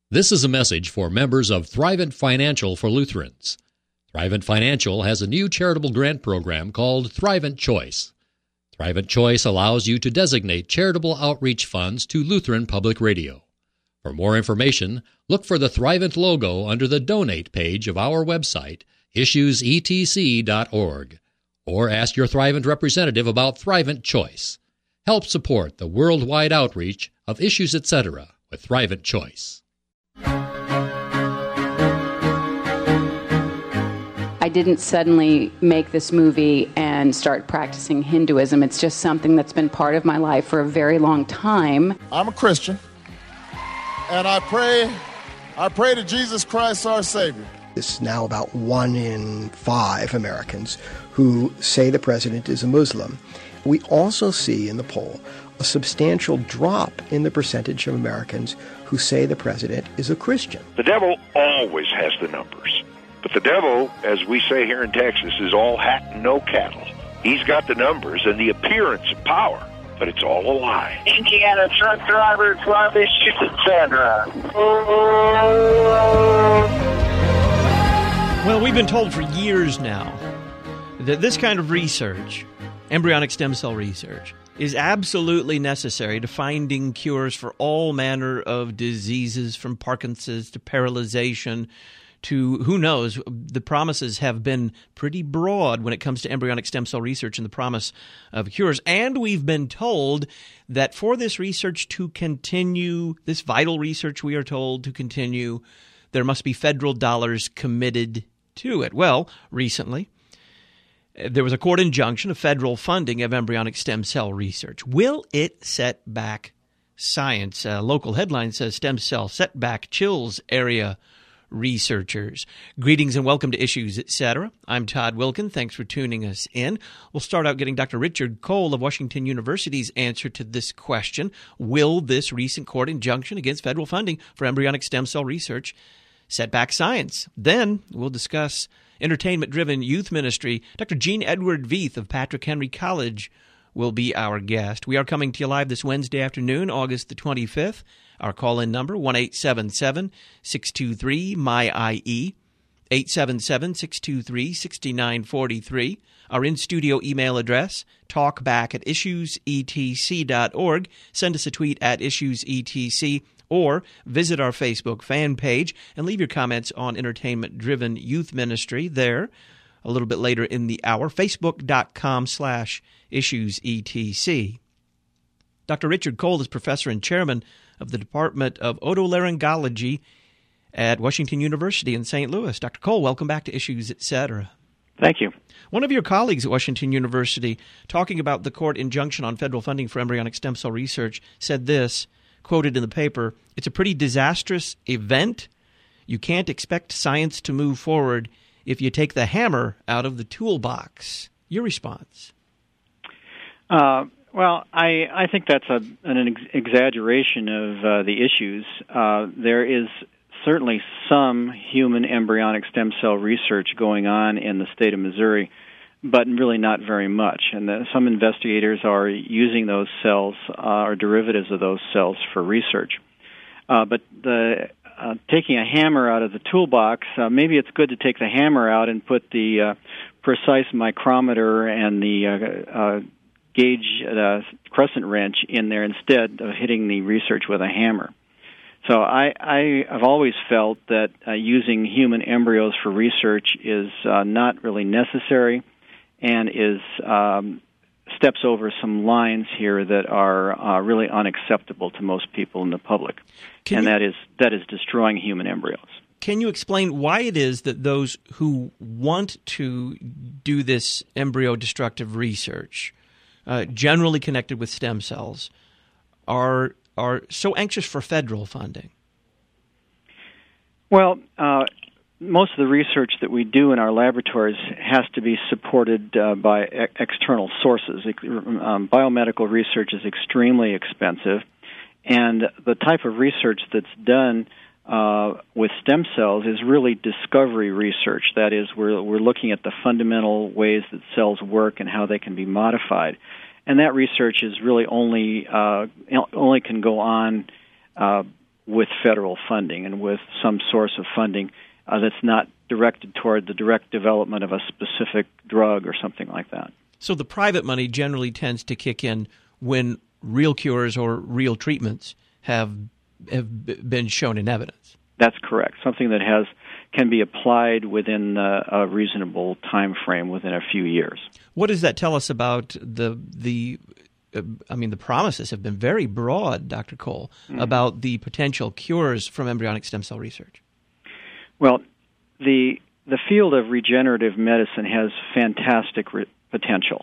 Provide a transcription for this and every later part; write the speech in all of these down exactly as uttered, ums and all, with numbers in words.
This is a message for members of Thrivent Financial for Lutherans. Thrivent Financial has a new charitable grant program called Thrivent Choice. Thrivent Choice allows you to designate charitable outreach funds to Lutheran Public Radio. For more information, look for the Thrivent logo under the Donate page of our website, issues e t c dot org, or ask your Thrivent representative about Thrivent Choice. Help support the worldwide outreach of Issues Etc. with Thrivent Choice. I didn't suddenly make this movie and start practicing Hinduism. It's just something that's been part of my life for a very long time. I'm a Christian, and I pray, I pray to Jesus Christ, our Savior. It's now about one in five Americans who say the president is a Muslim. We also see in the poll a substantial drop in the percentage of Americans who say the president is a Christian. The devil always has the numbers. But the devil, as we say here in Texas, is all hat and no cattle. He's got the numbers and the appearance of power, but it's all a lie. Indiana truck driver, drive issues, et cetera. Well, we've been told for years now that this kind of research, embryonic stem cell research, is absolutely necessary to finding cures for all manner of diseases, from Parkinson's to paralyzation to who knows. The promises have been pretty broad when it comes to embryonic stem cell research and the promise of cures. And we've been told that for this research to continue, this vital research we are told to continue, there must be federal dollars committed to it. Well, recently, there was a court injunction of federal funding of embryonic stem cell research. Will it set back science? A local headline says stem cell setback chills area researchers. Greetings and welcome to Issues, et cetera. I'm Todd Wilkin. Thanks for tuning us in. We'll start out getting Doctor Richard Cole of Washington University's answer to this question. Will this recent court injunction against federal funding for embryonic stem cell research set back science? Then we'll discuss entertainment-driven youth ministry. Doctor Gene Edward Veith of Patrick Henry College will be our guest. We are coming to you live this Wednesday afternoon, August the twenty-fifth. Our call-in number, one eight seven seven, six two three, M Y I E, eight seven seven, six two three, six nine four three. Our in-studio email address, talkback at issues e t c dot org. Send us a tweet at issues e t c, or visit our Facebook fan page and leave your comments on entertainment-driven youth ministry there a little bit later in the hour, facebook.com slash issuesetc. Doctor Richard Cole is professor and chairman of the Department of Otolaryngology at Washington University in Saint Louis. Doctor Cole, welcome back to Issues, et cetera. Thank you. One of your colleagues at Washington University, talking about the court injunction on federal funding for embryonic stem cell research, said this, quoted in the paper, "It's a pretty disastrous event. You can't expect science to move forward if you take the hammer out of the toolbox." Your response? Uh, well, I, I think that's a, an ex- exaggeration of uh, the issues. Uh, there is certainly some human embryonic stem cell research going on in the state of Missouri, but really not very much. And the, some investigators are using those cells uh, or derivatives of those cells for research. Uh, but the uh, taking a hammer out of the toolbox, uh, maybe it's good to take the hammer out and put the uh, precise micrometer and the uh, uh, gauge uh, crescent wrench in there instead of hitting the research with a hammer. So I, I have always felt that uh, using human embryos for research is uh, not really necessary and is um, steps over some lines here that are uh, really unacceptable to most people in the public, Can and you, that is that is destroying human embryos. Can you explain why it is that those who want to do this embryo destructive research, uh, generally connected with stem cells, are are so anxious for federal funding? Well, uh, most of the research that we do in our laboratories has to be supported uh, by e- external sources. Um, biomedical research is extremely expensive, and the type of research that's done uh, with stem cells is really discovery research. That is, we're, we're looking at the fundamental ways that cells work and how they can be modified. And that research is really only uh, only can go on uh, with federal funding and with some source of funding uh, that's not directed toward the direct development of a specific drug or something like that. So the private money generally tends to kick in when real cures or real treatments have have been shown in evidence. That's correct. Something that has can be applied within a, a reasonable time frame, within a few years. What does that tell us about the the? Uh, I mean, the promises have been very broad, Doctor Cole, mm-hmm. about the potential cures from embryonic stem cell research. Well, the the field of regenerative medicine has fantastic re- potential.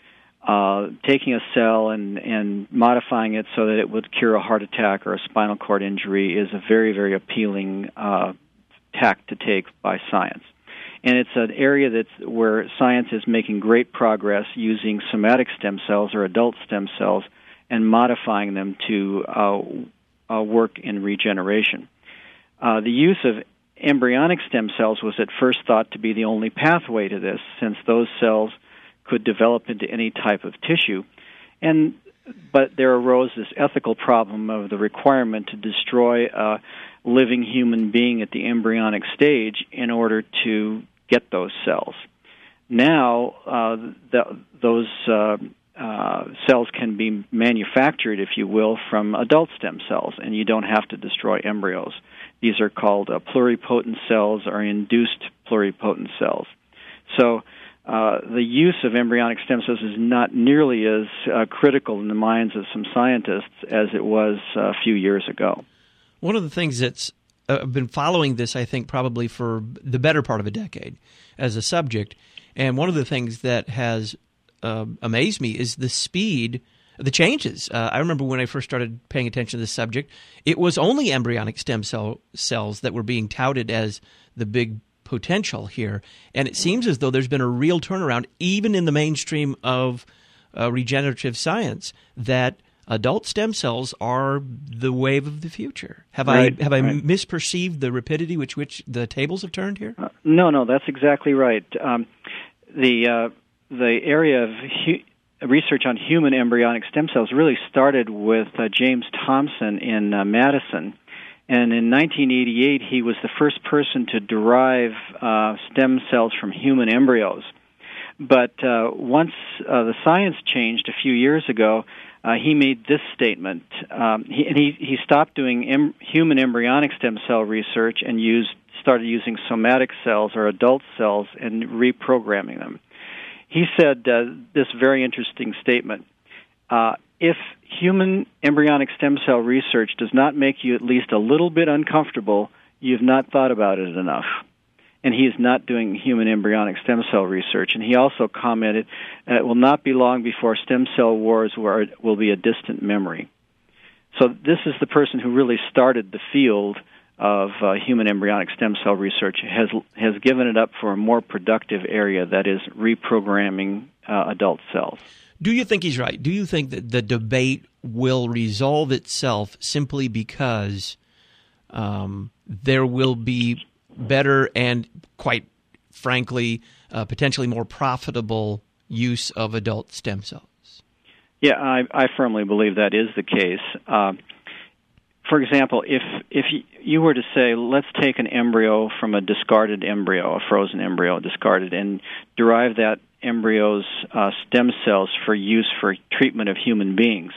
Uh, taking a cell and, and modifying it so that it would cure a heart attack or a spinal cord injury is a very, very appealing uh, tack to take by science. And it's an area that's where science is making great progress using somatic stem cells or adult stem cells and modifying them to uh, uh, work in regeneration. Uh, the use of embryonic stem cells was at first thought to be the only pathway to this, since those cells could develop into any type of tissue. And but there arose this ethical problem of the requirement to destroy a living human being at the embryonic stage in order to get those cells. Now, uh, the, those uh, uh, cells can be manufactured, if you will, from adult stem cells, and you don't have to destroy embryos. These are called uh, pluripotent cells or induced pluripotent cells. So Uh, the use of embryonic stem cells is not nearly as uh, critical in the minds of some scientists as it was uh, a few years ago. One of the things that's uh, been following this, I think, probably for the better part of a decade as a subject, and one of the things that has uh, amazed me is the speed, the changes. Uh, I remember when I first started paying attention to this subject, it was only embryonic stem cell cells that were being touted as the big potential here, and it seems as though there's been a real turnaround, even in the mainstream of uh, regenerative science, that adult stem cells are the wave of the future. Have right, I have I right. misperceived the rapidity which which the tables have turned here? Uh, no, no, that's exactly right. Um, the uh, the area of hu- research on human embryonic stem cells really started with uh, James Thomson in uh, Madison. And in nineteen eighty-eight, he was the first person to derive uh, stem cells from human embryos. But uh, once uh, the science changed a few years ago, uh, he made this statement. Um, he, and he, he stopped doing em- human embryonic stem cell research and used started using somatic cells or adult cells and reprogramming them. He said uh, this very interesting statement. Uh, if human embryonic stem cell research does not make you at least a little bit uncomfortable, you've not thought about it enough. And he is not doing human embryonic stem cell research. And he also commented, uh, it will not be long before stem cell wars will, will be a distant memory. So this is the person who really started the field of uh, human embryonic stem cell research, has has given it up for a more productive area, that is reprogramming uh, adult cells. Do you think he's right? Do you think that the debate will resolve itself simply because um, there will be better and, quite frankly, uh, potentially more profitable use of adult stem cells? Yeah, I, I firmly believe that is the case. Uh, for example, if if you were to say, let's take an embryo from a discarded embryo, a frozen embryo discarded, and derive that embryo's uh, stem cells for use for treatment of human beings,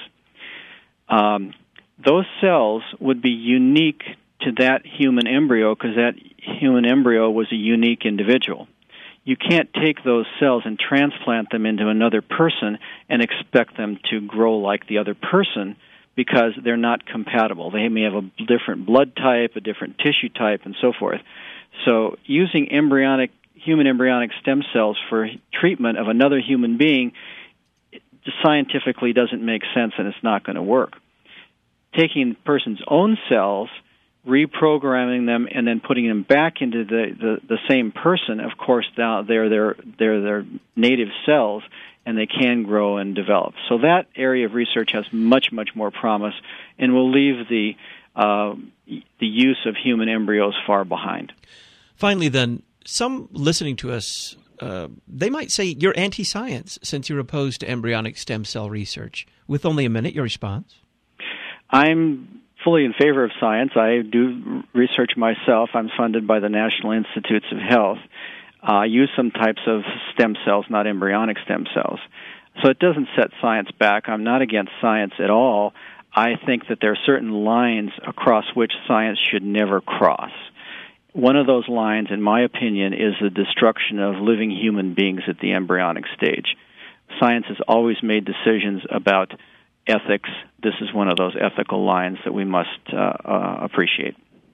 um, those cells would be unique to that human embryo because that human embryo was a unique individual. You can't take those cells and transplant them into another person and expect them to grow like the other person, because they're not compatible. They may have a different blood type, a different tissue type, and so forth. So using embryonic human embryonic stem cells for treatment of another human being scientifically doesn't make sense, and it's not going to work. Taking the person's own cells, reprogramming them, and then putting them back into the, the, the same person, of course, now they're their, they're their native cells, and they can grow and develop. So that area of research has much, much more promise, and will leave the uh, the use of human embryos far behind. Finally, then, some listening to us, uh, they might say you're anti-science since you're opposed to embryonic stem cell research. With only a minute, your response? I'm fully in favor of science. I do research myself. I'm funded by the National Institutes of Health. I uh, use some types of stem cells, not embryonic stem cells. So it doesn't set science back. I'm not against science at all. I think that there are certain lines across which science should never cross. One of those lines, in my opinion, is the destruction of living human beings at the embryonic stage. Science has always made decisions about ethics. This is one of those ethical lines that we must uh, uh, appreciate.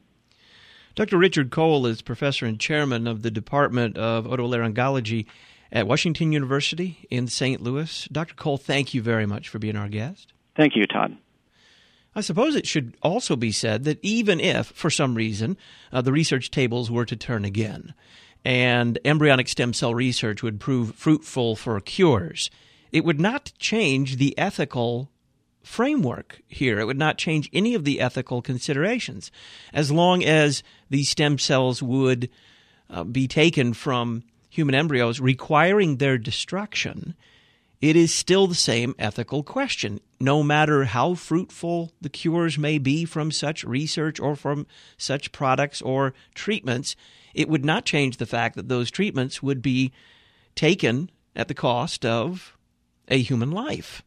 Doctor Richard Cole is professor and chairman of the Department of Otolaryngology at Washington University in Saint Louis. Doctor Cole, thank you very much for being our guest. Thank you, Todd. I suppose it should also be said that even if, for some reason, uh, the research tables were to turn again and embryonic stem cell research would prove fruitful for cures, it would not change the ethical framework here. It would not change any of the ethical considerations. As long as these stem cells would uh, be taken from human embryos, requiring their destruction, it is still the same ethical question. No matter how fruitful the cures may be from such research or from such products or treatments, it would not change the fact that those treatments would be taken at the cost of a human life.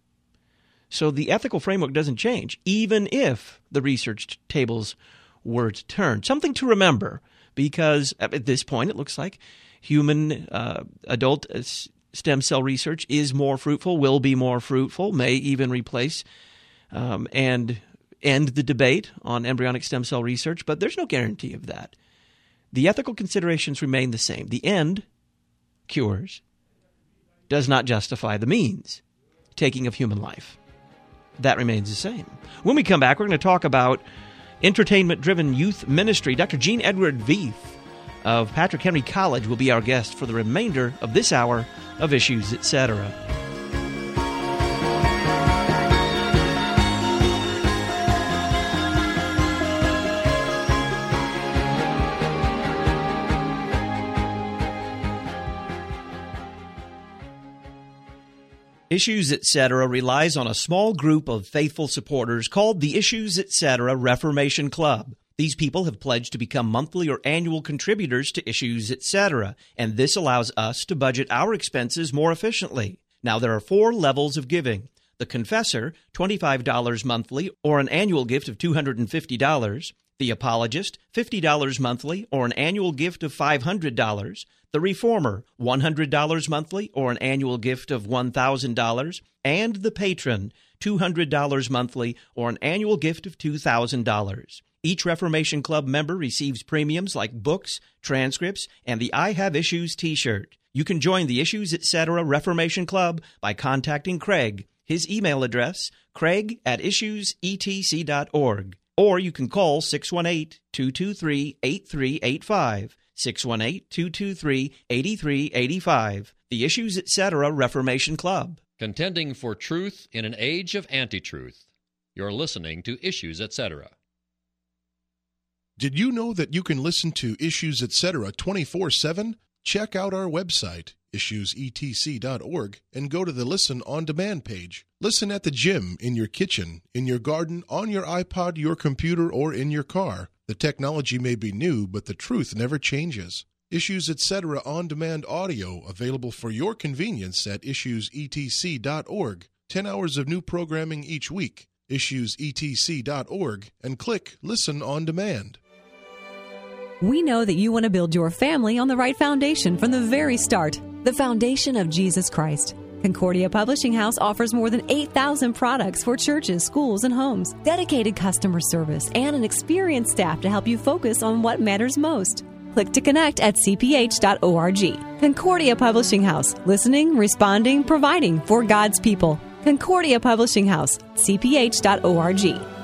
So the ethical framework doesn't change, even if the research tables were to turn. Something to remember, because at this point it looks like human uh, adult stem cell research is more fruitful, will be more fruitful, may even replace um, and end the debate on embryonic stem cell research, but there's no guarantee of that. The ethical considerations remain the same. The end, cures, does not justify the means, taking of human life. That remains the same. When we come back, we're going to talk about entertainment-driven youth ministry. Doctor Gene Edward Veith of Patrick Henry College will be our guest for the remainder of this hour of Issues, et cetera. Issues, et cetera relies on a small group of faithful supporters called the Issues, et cetera Reformation Club. These people have pledged to become monthly or annual contributors to Issues, et cetera, and this allows us to budget our expenses more efficiently. Now, there are four levels of giving. The Confessor, twenty-five dollars monthly or an annual gift of two hundred fifty dollars. The Apologist, fifty dollars monthly or an annual gift of five hundred dollars. The Reformer, one hundred dollars monthly or an annual gift of one thousand dollars. And the Patron, two hundred dollars monthly or an annual gift of two thousand dollars. Each Reformation Club member receives premiums like books, transcripts, and the I Have Issues t-shirt. You can join the Issues, et cetera Reformation Club by contacting Craig. His email address, craig at issues e t c dot org. Or you can call six one eight, two two three, eight three eight five, six one eight, two two three, eight three eight five. The Issues, et cetera Reformation Club. Contending for truth in an age of anti-truth. You're listening to Issues, et cetera. Did you know that you can listen to Issues, et cetera twenty-four seven? Check out our website, issues e t c dot org, and go to the Listen on Demand page. Listen at the gym, in your kitchen, in your garden, on your iPod, your computer, or in your car. The technology may be new, but the truth never changes. Issues, et cetera on-demand audio available for your convenience at issues e t c dot org. Ten hours of new programming each week. issues e t c dot org and click Listen on Demand. We know that you want to build your family on the right foundation from the very start, the foundation of Jesus Christ. Concordia Publishing House offers more than eight thousand products for churches, schools, and homes, dedicated customer service, and an experienced staff to help you focus on what matters most. Click to connect at c p h dot org. Concordia Publishing House, listening, responding, providing for God's people. Concordia Publishing House, c p h dot org.